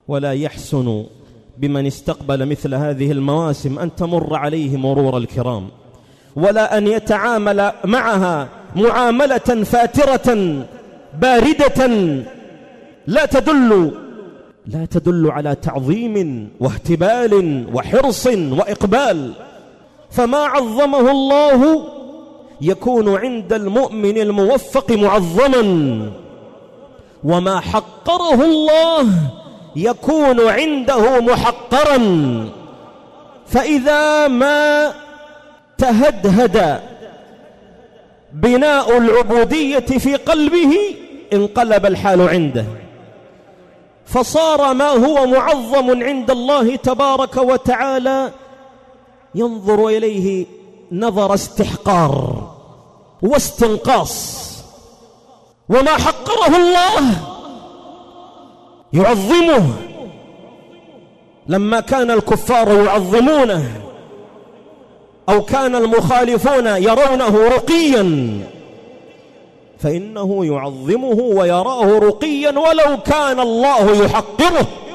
ولا يحسن بمن استقبل مثل هذه المواسم أن تمر عليه مرور الكرام، ولا أن يتعامل معها معاملة فاترة باردة لا تدل على تعظيم واهتبال وحرص وإقبال. فما عظمه الله يكون عند المؤمن الموفق معظما، وما حقره الله يكون عنده محقرا. فإذا ما تهدهد بناء العبودية في قلبه انقلب الحال عنده، فصار ما هو معظم عند الله تبارك وتعالى ينظر إليه نظر استحقار واستنقاص، وما حقره الله يعظمه. لما كان الكفار يعظمونه أو كان المخالفون يرونه رقيا، فإنه يعظمه ويراه رقيا ولو كان الله يحقره.